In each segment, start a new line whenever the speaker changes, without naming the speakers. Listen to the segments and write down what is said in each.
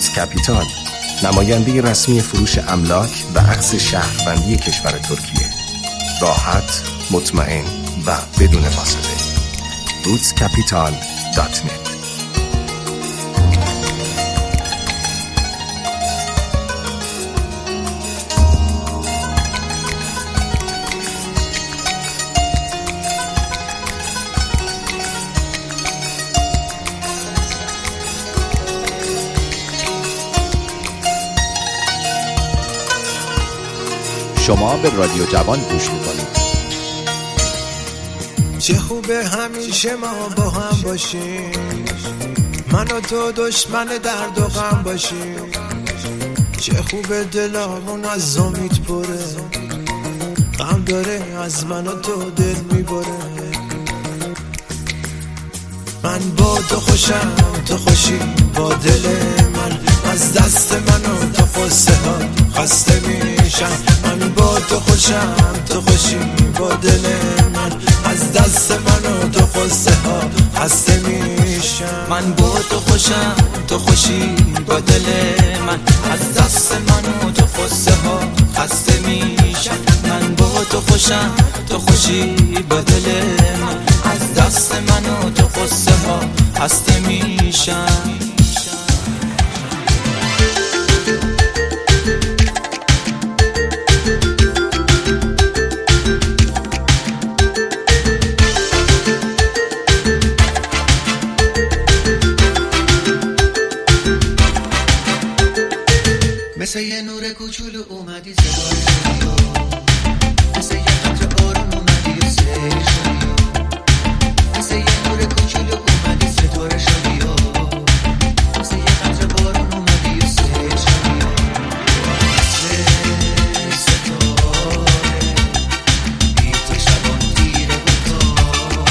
روتس کپیتال، نماینده رسمی فروش املاک و عکس شهروندی کشور ترکیه. راحت، مطمئن و بدون فاصله. rootscapital.net.
شما به رادیو جوان گوش میکنید.
چه خوبه همیشه ما با هم باشیم، من و تو دشمن درد و غم باشیم. چه خوبه دلامون از امید پره، غم داره از من و تو دل میبره. من با تو خوشم، تو خوشی با دل من، از دست من و تو قصه ها خسته میشم. من با تو خوشم، تو خوشی با دل من، از دست من و تو قصه ها خسته میشم.
من با تو خوشم، تو خوشی با دل من، از دست من و تو قصه ها خسته میشم. من با تو خوشم، تو خوشی با دل من، از دست من و تو قصه ها خسته میشم.
مثل یه نور کوچولو اومدی صدای شدی، مثل یه قطره بارون اومدی و سیر شدی، مثل یه نور کوچولو اومدی ستاره شدی، مثل یه قطره بارون اومدی و سیر شدی، مثل ستاره بی تو شبان تیره و تاره،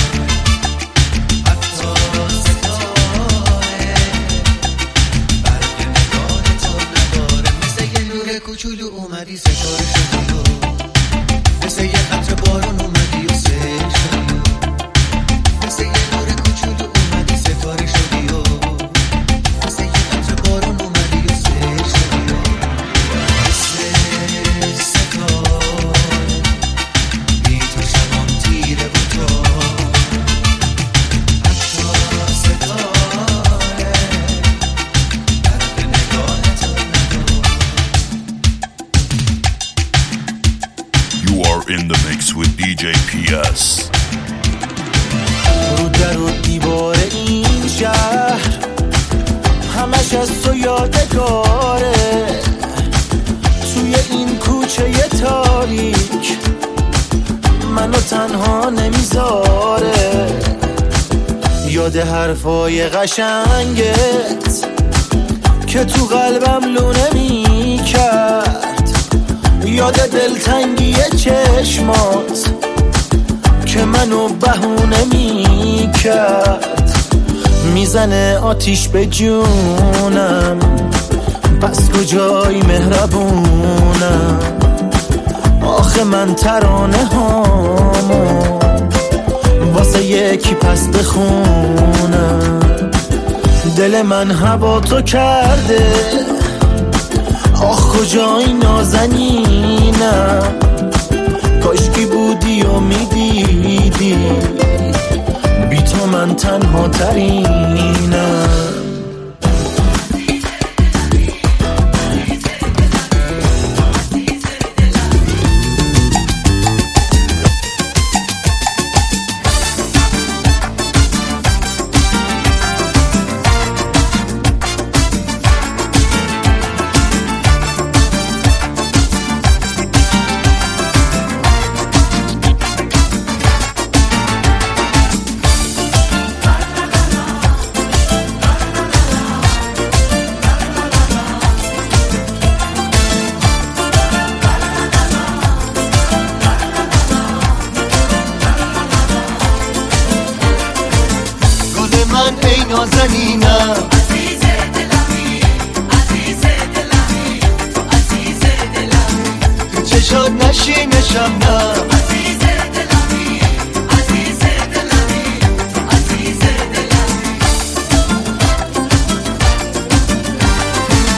حتی ستاره برق نگاه تو نداره. کوچولو اومدی ستاره شدی، مثل یه قطره بارون اومدی و سیل شدی، مثل یه نور کوچولو اومدی ستاره شدی، مثل یه قطره بارون اومدی و سیل شدی، مثل ستاره بی تو شبان تیره و تاره، حتی ستاره برق نگاه تو نداره.
You are in the mix with DJ PS.
رو در و دیوار این شهر همش از تو یادگاره، توی این کوچه تاریک منو تنها نمیذاره. یاد حرفای قشنگت که تو قلبم لونه میکرد، یاد دلتنگی چشمات که منو بهونه میکرد. میزنه آتیش به جونم، پس کجای مهربونم؟ آخه من ترانه هامو واسه یکی پس بخونم. دل من هوا تو کرده، آخ کجای نازنینم؟ کاشکی بودی و میدیدی بی تو من تنها ترینم. نازنینم،
عزیز دلمی، عزیز دلمی، عزیز دلمی،
تو چشات نشینشم نه،
عزیز دلمی، عزیز دلمی، عزیز دلمی.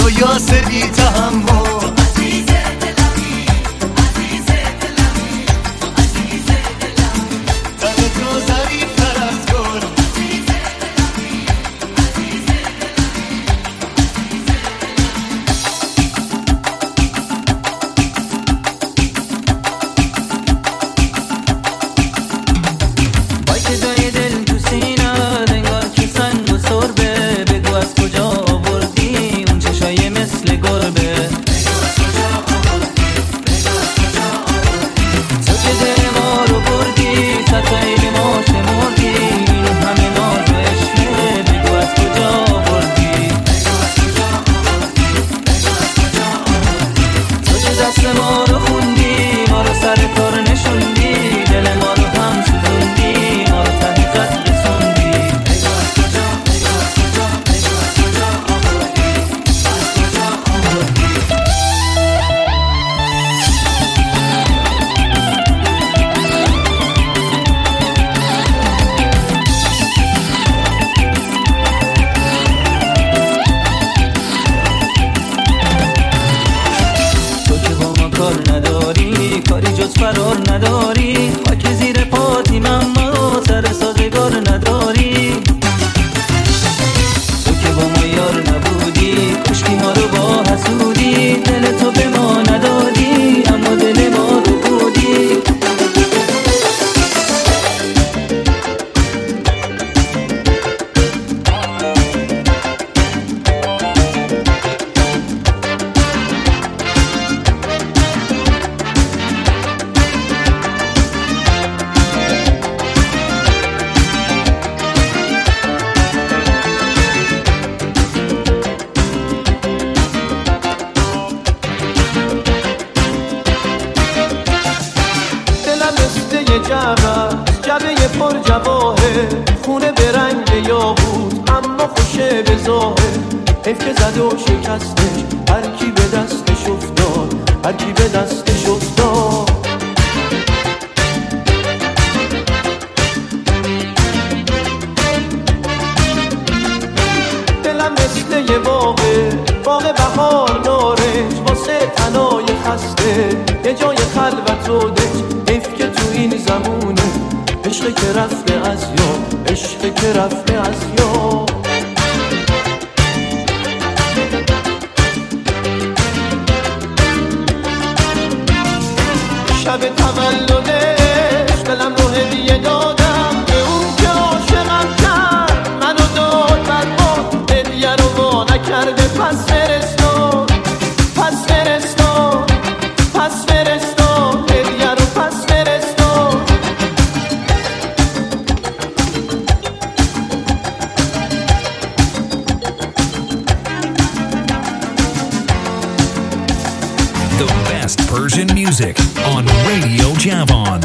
تو یاسر بی تحمل جبه پر جواهر خونه به رنگ یاقوت اما خوشه به ظاهر حیف که زد و شکستش هر کی به دستش افتاد هر کی به دستش افتاد دلم مثل یه باغ بهار نارنج واسه تنای خسته یه جای خلوت و دنج حیف که تو این زمونه عشق که رفته از یاد عشق که رفته از یاد شب تولدش دلم رو هدیه دادم به اون که عاشقم کرد منو داد برباد هدیه رو وا نکرده پس فرستاد پس فرستاد پس فرستاد هدیه رو پس فرستاد
The best Persian music on Radio Javan.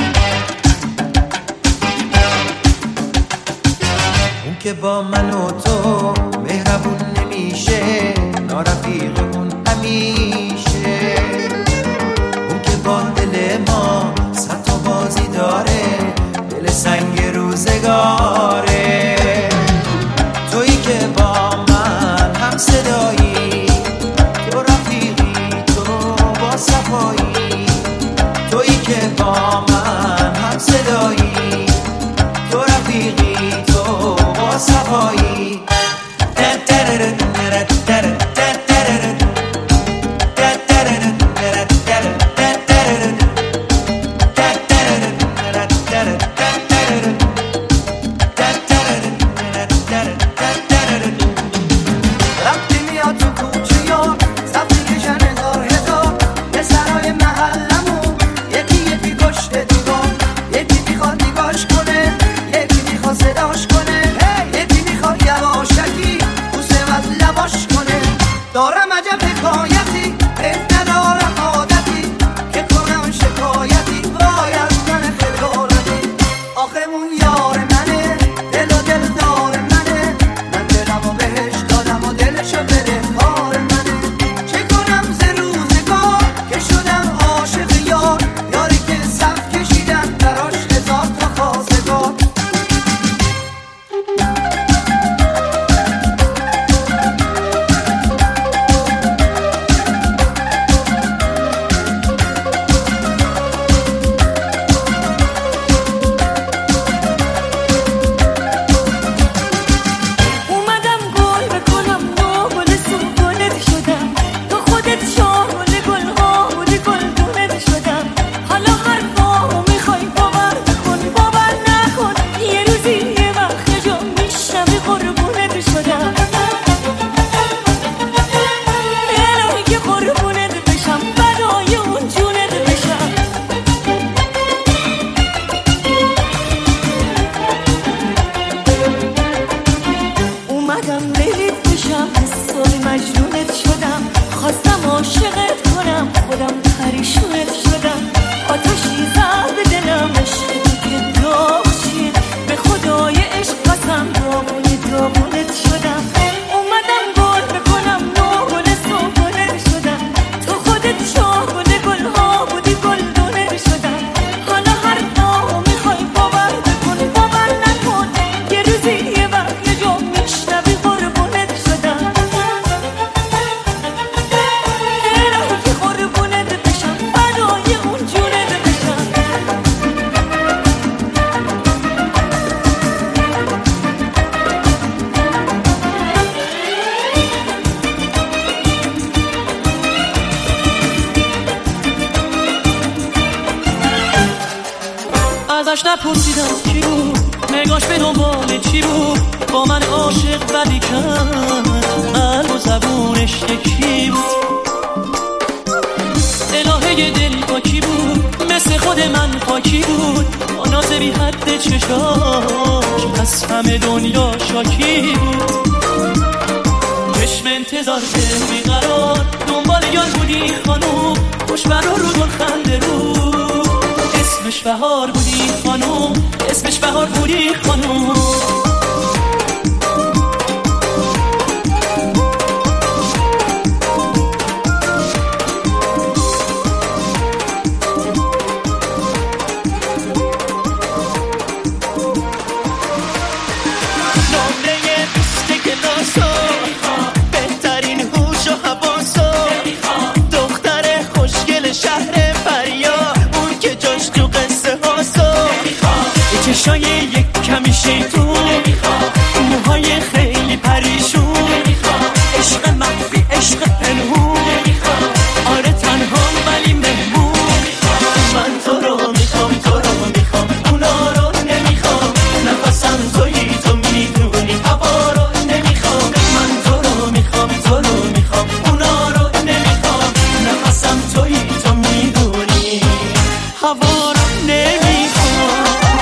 اون که با من و تو مهربون نمیشه نارفیقمون همیشه اون که با دل ما صد تا بازی داره دل سنگ روزگاره تویی که با من هم صدایی تو رفیقی تو با صفایی تویی که با من هم صدایی تو رفیقی تو با صفایی دارم عجب حکایتی ندارم عادتی که کنم شکایتی وای از من خجالتی آخه اون یار منه دل و دل دار منه من دلم و بهش دادم و دلشو بده کار منه چه کنم ز روزگار که شدم عاشق یار یاری که صف کشیدم براش هزار تا خواستگار
مجنونت شدم، خواستم عاشقت کنم، خودم پریشونت شدم. آتشی زد به دلم، عشق که داغ چیه، به خدای عشق قسم داغونت شدم. اومدم گل بکنم نوگل سوگلت شدم، تو خودت شاهگل گلها بودی گلدونت شدم. حالا هر نامو میخوای باور بکن باور نکن، یه روزی یه وقت یه جا میشنوی قربونت شدم. الهی که قربونت بشم فدای اون جونت بشم.
ازش نپرسیدم کی بود، نگاش به دنبال چی بود، با من عاشق بدی کرد، قلب و زبونش یکی بود. الهه دل پاکی بود، مثل خود من پاکی بود، با ناز بی حد چشاش از همه دنیا شاکی بود. چشم انتظار دل بیقرار، دنبال یار بودی خانوم، خوشبر رو گل خنده رو، اسمش بهار بودی خانوم، اسمش بهار بودی خانوم. چشای یک کمی شیطون، موهای خیلی پریشون، عشق مخفی عشق پنهون، آره تنها ولی مهمون. من تو رو میخوام تو رو میخوام، اونا رو نمیخوام، نفسم تویی تو میدونی، هوا رو نمیخوام. من تو رو میخوام تو رو میخوام، اونا رو نمیخوام، نفسم تویی تو میدونی، هوا رو نمیخوام.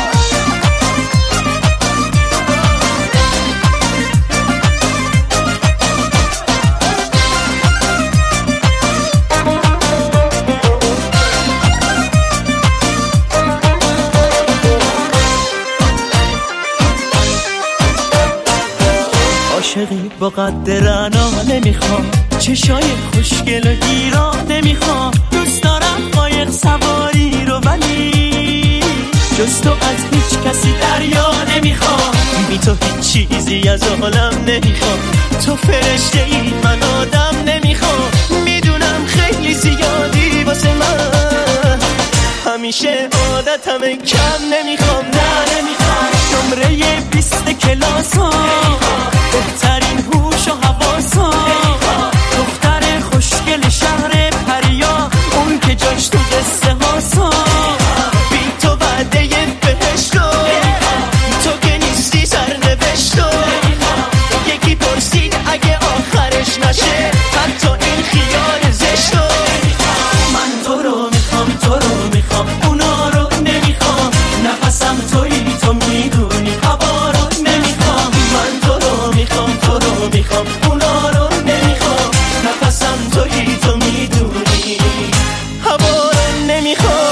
عاشقی با قد رعنا نمیخوام، چشای خوشگل و گیرا نمیخوام، دوست دارم قایق سواری رو ولی جز تو از هیچ کسی دریا نمیخوام. بی تو هیچ چیزی از عالم نمیخوام، تو فرشته ای من آدم نمیخوام. میدونم خیلی زیادی واسه من، همیشه عادتم کم نمیخوام، نه نمیخوام. نمره 20 کلاسا، بهترین هوش و حواسا، دختر خوشگل شهر پریا، اون که جاش تو قصه هاسا. بی تو وعده بهشتو، تو که نیستی سرنوشتو. یکی پرسید اگه آخرش نشه حتی این خیال زشتو. من تو رو میخوام تو رو میخوام، اونا رو نمیخوام، نفسم تویی تو میدونی، هوا رو نمیخوام. من تو رو میخوام تو رو میخوام، اونا رو نمیخوام، نفسم تویی تو میدونی، هوا رو نمیخوام.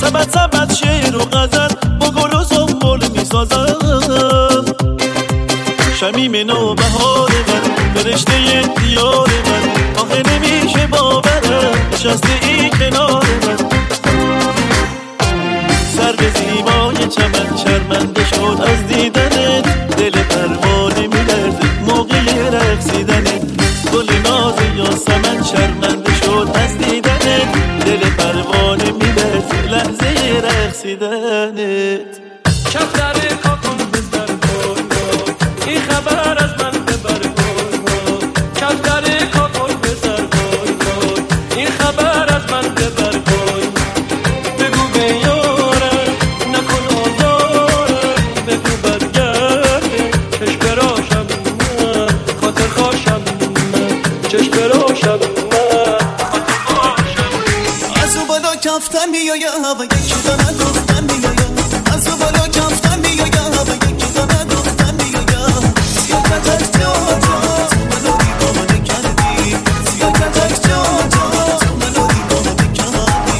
سبت سبت شعر و غزل با گل و زنبول میسازم. شمیم نوبهار من فرشته دیار من آخه نمیشه باورم نشسته ای کنار من. سر به زیبای چمن شرمنده شد از دیدنت دل پروانه میلرزه موقع رقصیدنت. گل ناز یاسمن شرمنده شد از دیدنت دل پروانه میلرزه لحظه رقصیدنت.
کفتر کاکم بزر گل این خبر از من ببر گل. کفتر کاکم بزر گل این خبر از من ببر گل. بگو به یارم نکن آزارم بگو برگرده چشم براشم من خاطر خاشم من چشم براشم من خاطر خاشم.
از او بالا کفتم میایم و یکی دانه گفتم میایم. از او بالا کفتم میایم و یکی دانه گفتم میایم. سیاکتک جان جان تو منو دیوانه کردی. سیاکتک جان جان تو منو دیوانه کردی.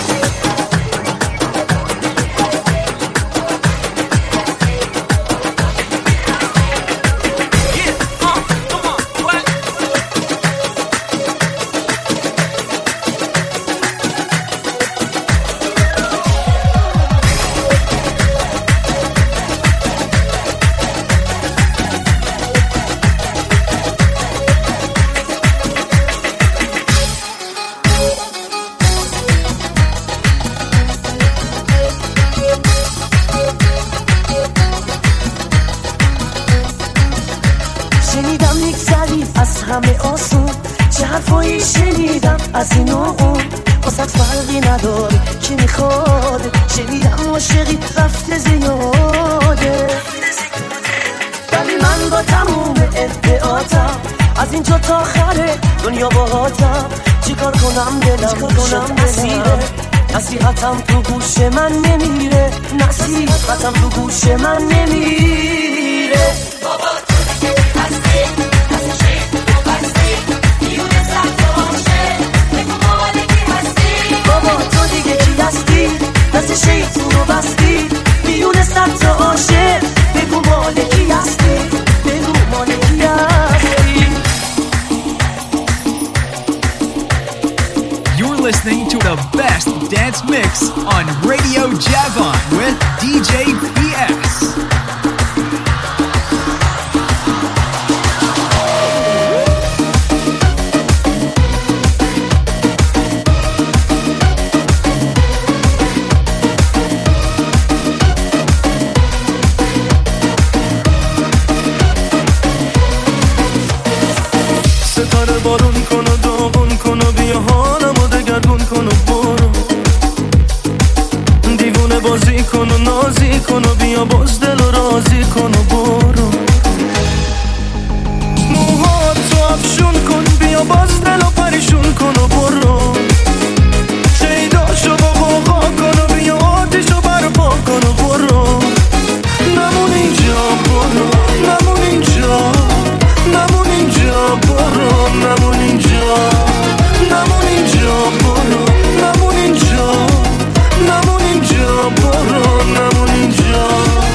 شنیدم میگذری از همه آسون چه حرفایی شنیدم از این و اون واسه فرقی نداره کی میخواد. شنیدم عاشقی رفته زیاده ولی من با تموم ادعاتم از اینجا تا آخر دنیا باهاتم. چیکار کنم دلم شد اسیره. نصیحتم تو گوش من نمیره. نصیحتم تو گوش من نمیره. بابا تو دیگه کی هستی دست شیطون رو بستی میونه صد تا عاشق بگو مال کی هستی بگو مال کی هستی.
You're listening to the best dance mix on Radio Javon with DJ PS.
ستاره بارون کن و داغون کن و بیا حالمو دگرگون کن و برو. دیوونه بازی کن و نازی کن و بیا باز دل و رازی کن و برو. موهاتو افشون کن بیا باز دل و پریشون کن و برو. شیداشو با قوقا کن و بیا آتیشو برپا کن و برو. نمون اینجا برو نمون اینجا نمون اینجا برو نمون اینجا نمون اینجا برو نمون اینجا نمون اینجا برو نمون اینجا.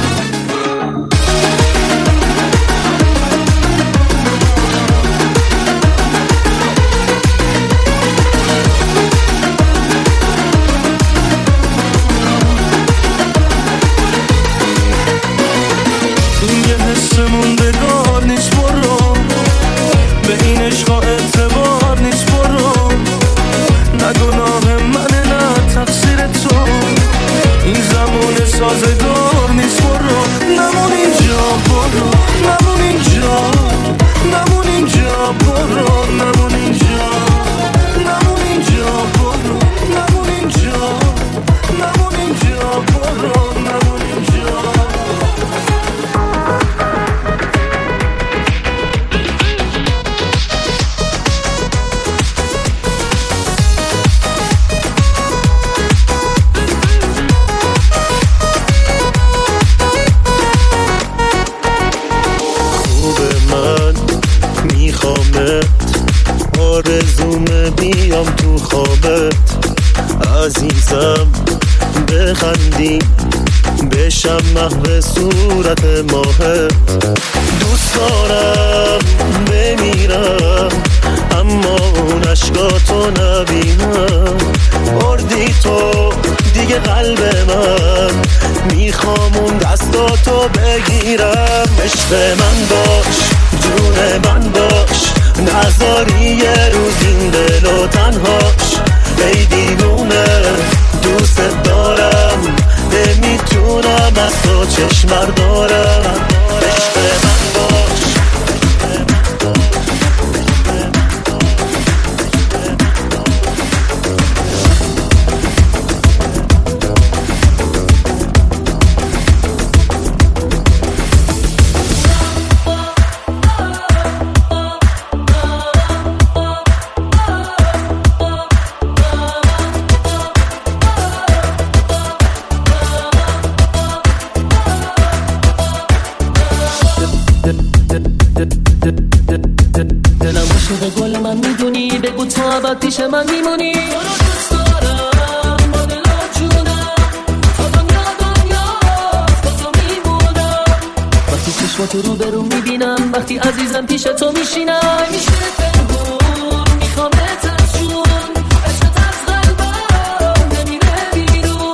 این یه حس موندگار نیست برو. به این عشقا اعتبار نیست برو. نه گناه منه نه تقصیر تو. این زمان سازگار نیست برو. نمون اینجا برو نمون اینجا نمون اینجا برو نمون اینجا نمون اینجا برو نمون اینجا نمون اینجا برو نمون اینجا.
بخندیم بشم محو صورت ماهه. دوست دارم بمیرم اما اون عشقاتو نبینم. بردی تو دیگه قلب من، میخوام اون دستاتو بگیرم. عشق من باش، جون من باش، نذاری یه روز این دلو تنهاش. ای دیوونه دوست دارم، نمیتونم از تو چشم بردارم. عشق من باش.
دلم عاشق گل من میدونی، بگو تو ابد پیش من میمونی. تو رو دوست دارم با دل و جونم، تا دنیا با تو میمونم. وقتی چشماتو رو برو میبینم، وقتی عزیزم پیش تو میشینم. میشه پنهون میخوامت از جون، عشقت از قلبم نمیره بیرون.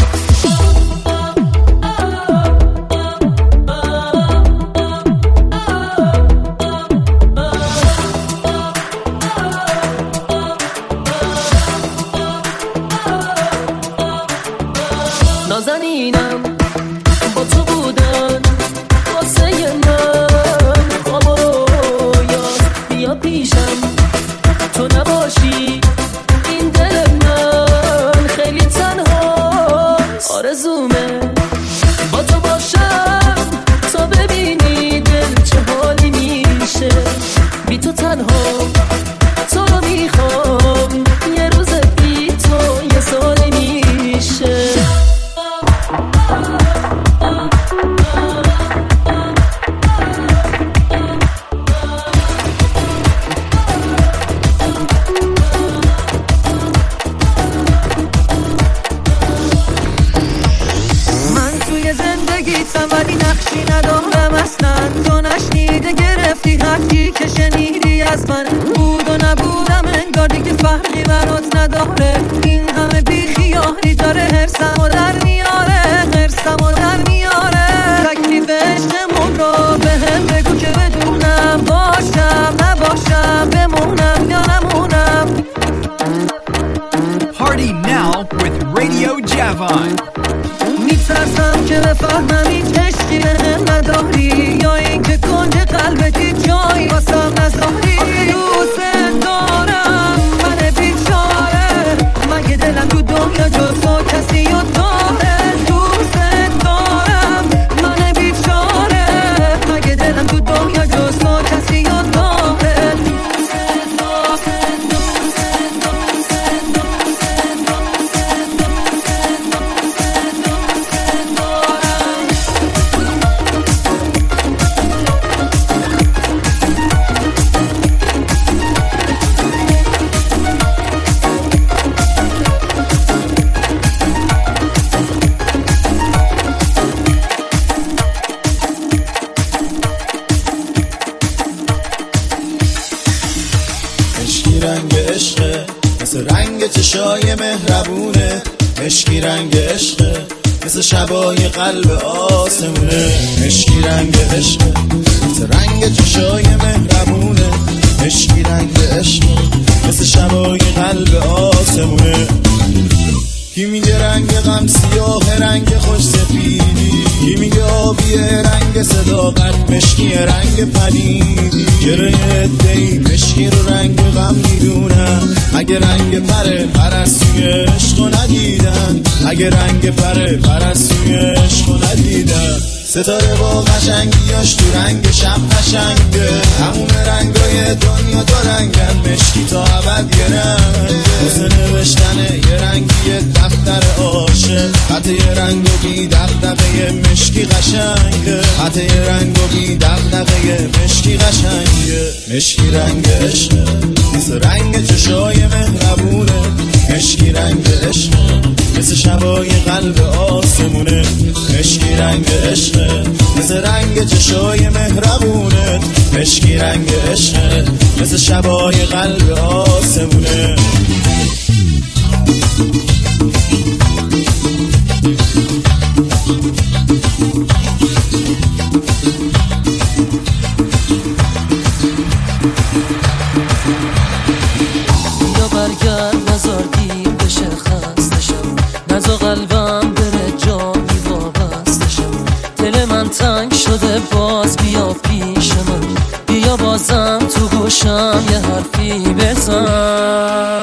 نازنینم با تو بودن واسه من، خواب و رویات بیا پیشم، تو نباشی این دل من خیلی تنها. آرزومه با تو باشم تا ببینی دل چه حالی میشه. بی تو تنها تو رو میخوام، یه روز بی تو یه سالی میشه.
ولی نقشی ندارم اصلا، تو نشنیده گرفتی حرفی که شنیدی از من. بود و نبودم انگار دیگه فرقی برات نداره. این همه بیخیالی داره حرسمو در میاره، حرسمو در میاره. تکلیف عشقمون رو به هم بگو که بدونم، باشم نباشم، بمونم یا نمونم.
Party now with Radio Javon.
میترسم که بفهمم هیچ عشقی به هم نداری، یا این که کنج قلبت هیچ جایی واسم نذاری. دوست دارم من بیچاره، مگه دلم تو دنیا جز تو کسی رو داره. دوست دارم من بیچاره، مگه دلم تو دنیا جز تو کسی رو داره.
چشای مهربونه، مشکی رنگ عشقه، مثل شبای قلب آسمونه. مشکی رنگ عشقه، مثل رنگ چشای مهربونه، مشکی رنگ عشقه، مثل شبای قلب آسمونه. کی میگه رنگ غم سیاه، رنگ خوش سفیدی، کی میگه آبیه رنگ صداقت، مشکی رنگ پلیدی. چرا یه عده‌ای مشکی رو رنگ غم میدونن، اگه رنگ پرستوی عشقو ندیدن، اگه رنگ پرستوی عشقو ندیدن. ستاره با قشنگیاش تو رنگ شب قشنگه، همون رنگای دنیا دو رنگن، مشکی تا ابد یه رنگه. واسه نوشتن یه رنگی دفتر عاشق، خط یه رنگ و بی دغدغه مشکی قشنگه، خط یه رنگ و بی دغدغه مشکی قشنگه. مشکی رنگ عشقه، مثل رنگ چشای مهربونه، مشکی رنگ عشقه، مثل شبای
قلب آسمونه، مشکی رنگ عشقه مثل رنگ چشای مهربونه، مشکی رنگ عشقه مثل شبای قلب آسمونه.
یا برگرد نزار دیر بشه خستشم، نزا قلبم بره جایی وابستشم، دل من تنگ شده باز بیا پیش من، بیا بازم تو گوشم یه حرفی بزن،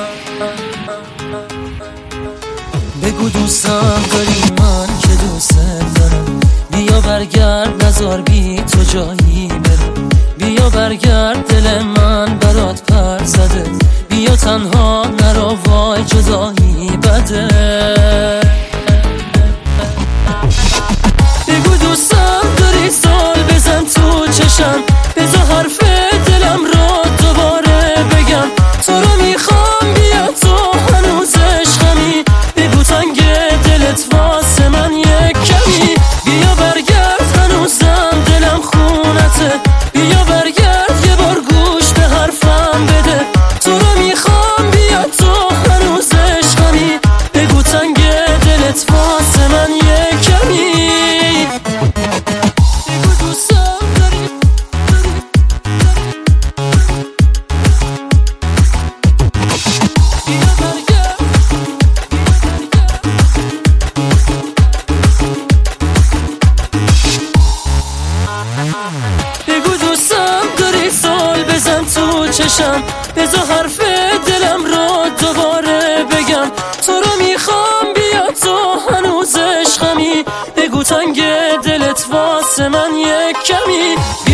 بگو دوستم داری من که دوست دارم، بیا برگرد نزار بی تو جایی برم، بیا برگرد دل من برات پر زده، بیا تنها نرو وای جدایی بده، بگو دوستم داری سال بزن تو چشم، بذار حرف دلم رو دوباره بگم، تو رو میخوام بیا تو هنوز عشقمی، بگو تنگ دلت واسه من یک کمی، بیا برگرد هنوزم دلم خونته، بیا برگرد یه بار گوش به حرفم بده، تو رو میخوام بیا تو هنوز عشقمی، بگو تنگ دلت واسه من یک کمی، بگو دوستم داری بیا برگرد، بگو دوستم داری سال بزن تو چشم، بذار حرف دلم رو دوباره بگم، تو رو میخوام بیا تو هنوز عشقمی، بگو تنگ دلت واسه من یک کمی.